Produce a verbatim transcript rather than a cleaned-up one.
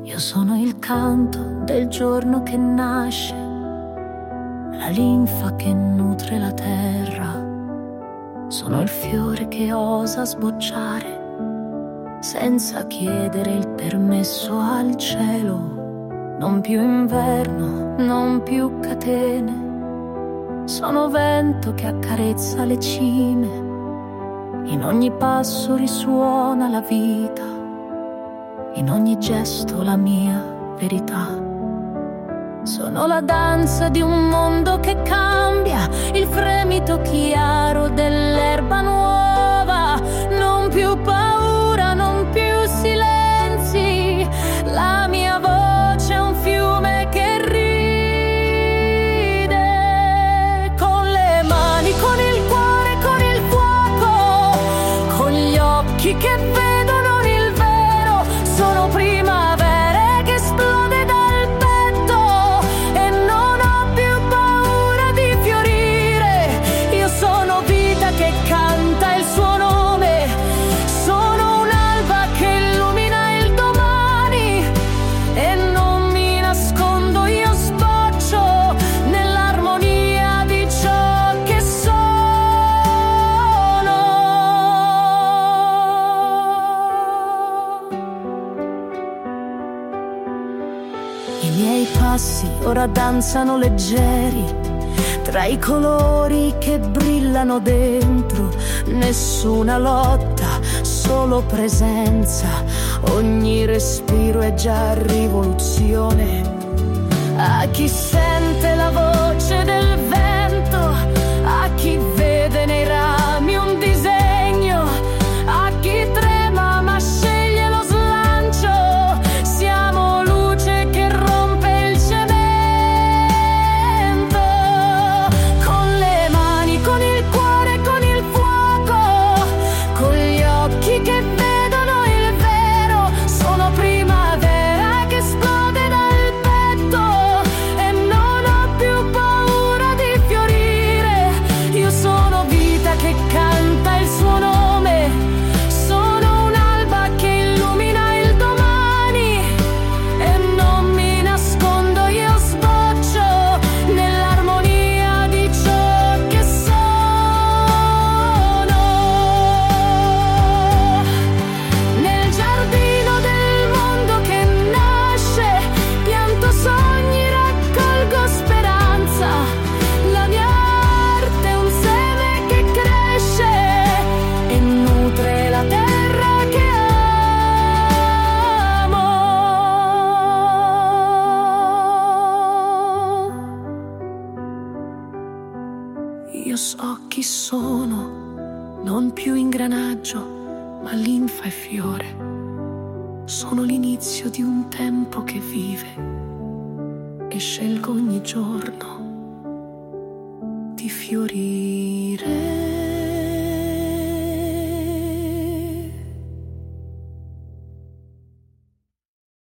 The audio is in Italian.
Io sono il canto del giorno che nasce, la linfa che nutre la terra. Sono il fiore che osa sbocciare senza chiedere il permesso al cielo. Non più inverno, non più catene. Sono vento che accarezza le cime. In ogni passo risuona la vita, in ogni gesto la mia verità. Sono la danza di un mondo che cambia, il fremito chiaro dell'erba nuova. Non più paura, non più silenzi, la mia voce è un fiume che ride. Con le mani, con il cuore, con il fuoco, con gli occhi che vedono il vero. Sono primavera che esplode dal petto e non ho più paura di fiorire. Io sono vita che canta il suo nome. Sono un'alba che illumina il domani e non mi nascondo. Io sboccio nell'armonia di ciò che sono. I miei passi ora danzano leggeri tra i colori che brillano dentro. Nessuna lotta, solo presenza. Ogni respiro è già rivoluzione. A chi sente la voce del vento, a chi vede nei rami un disegno, a chi trema ma sceglie lo slancio. Siamo luce che rompe il cemento. Con le mani, con il cuore, con il fuoco, con gli occhi che vedono il vero. Sono primavera che esplode dal petto e non ho più paura di fiorire. Io sono vita che canta il suo nome. Sono un'alba che illumina il domani e non mi nascondo. Io sboccio nell'armonia di ciò che sono. Nel giardino del mondo che nasce, pianto sogni, raccolgo speranza. La mia arte è un seme che cresce e nutre la terra che amo. Io so chi sono, non più ingranaggio, ma linfa e fiore. Sono l'inizio di un tempo che vive e scelgo ogni giorno di fiorire.